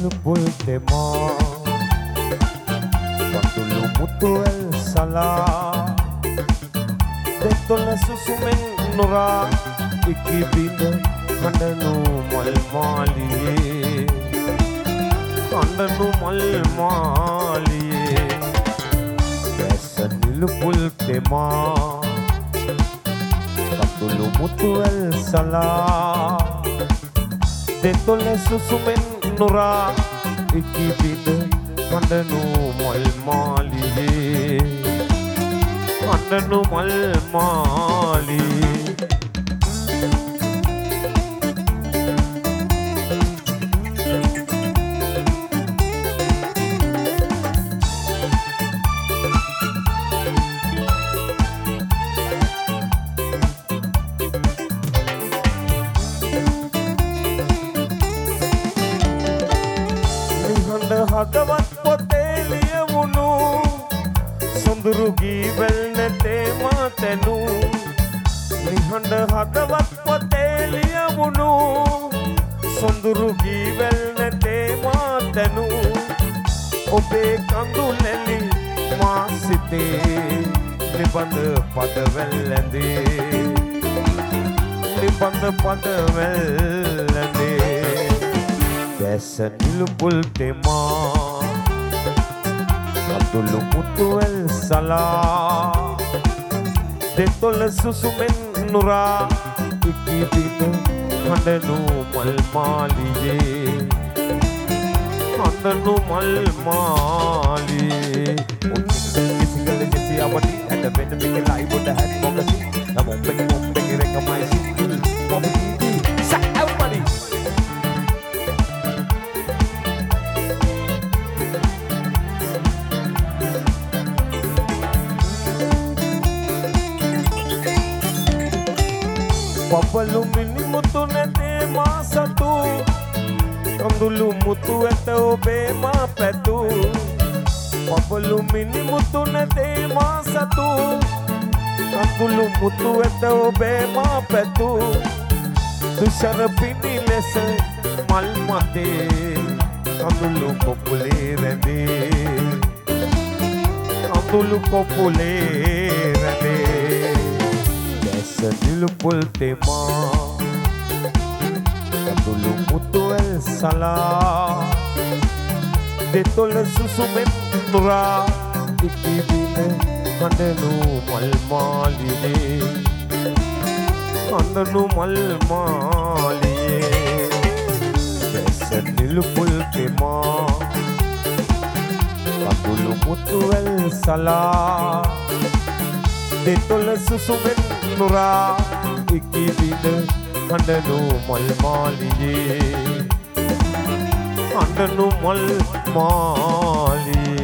නිල්පුල් තෙමා වතුළු මුතුවැල් සලා දෙතොල සුසුමෙන් නොරා ඉකිබිඳ හඬනු මල් මාලියේ හඬනු මල් මාලියේ දැස නිල්පුල් තෙමා වතුළු මුතුවැල් සලා දෙතොල සුසුමෙන් නොරා ඉකිබිඳ හඬනු මල් මාලියේ හඬනු මල් මාලියේ හදවත් පොතේ ලියවුණු සොඳුරු ගීවැල් නැතේ මාතැනු නිහඬ හදවත් පොතේ ලියවුණු සොඳුරු ගීවැල් නැතේ මාතැනු ඔබේ කඳුලැලි මා සිතේ නිබඳ පදවැල් ඇඳේ නිබඳ පදවැල් ඇඳේ දැස නිල්පුල් තෙමා වතුළු මුතුවැල් සලා දෙතොල සුසුමෙන් නොරා ඉකිබිඳ හඬනු මල් මාලියේ හඬනු මල් මාලියේ සිංගල ජෙසි අවටි හැඩ වෙන මේක ලයිව් උඩ හැට් මොකසි මොම්බෙගේ රෙකමයි සිංගල් මොම්බෙගේ සැවමලි පපලු මිනි මුතු නැතේ මා සතු කඳුළු මුතු ඇත ඔබේ මා පැතු පපලු මිනි මුතු නැතේ මා සතු කඳුළු මුතු ඇත ඔබේ මා පැතු තුෂාර පිණි ලෙස මල් මතේ කඳුළු කොපුලේ රැඳේ කඳුළු කොපුලේ රැඳේ නිල්පුල් තෙමා වතුළු මුතුවැල් සලා දෙතොල සුසුමෙන් නොරා ඉකිබිඳ හඬනු මල් මාලියේ හඬනු මල් මාලියේ දැස නිල්පුල් තෙමා වතුළු මුතුවැල් සලා දෙතොල සුසුමෙන් නොරා ඉකිබිඳ හඬනු මල් මාලියේ හඬනු මල් මාලියේ